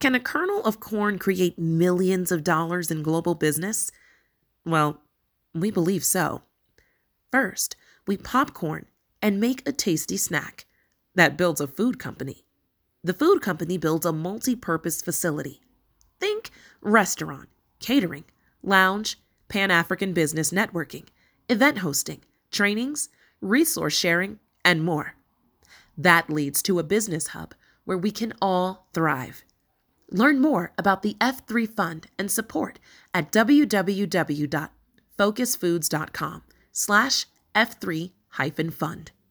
Can a kernel of corn create millions of dollars in global business? Well, we believe so. First, we pop corn and make a tasty snack. That builds a food company. The food company builds a multi-purpose facility. Think restaurant, catering, lounge, Pan-African business networking, event hosting, trainings, resource sharing, and more. That leads to a business hub where we can all thrive. Learn more about the F3 Fund and support at www.focusfoods.com/F3-fund.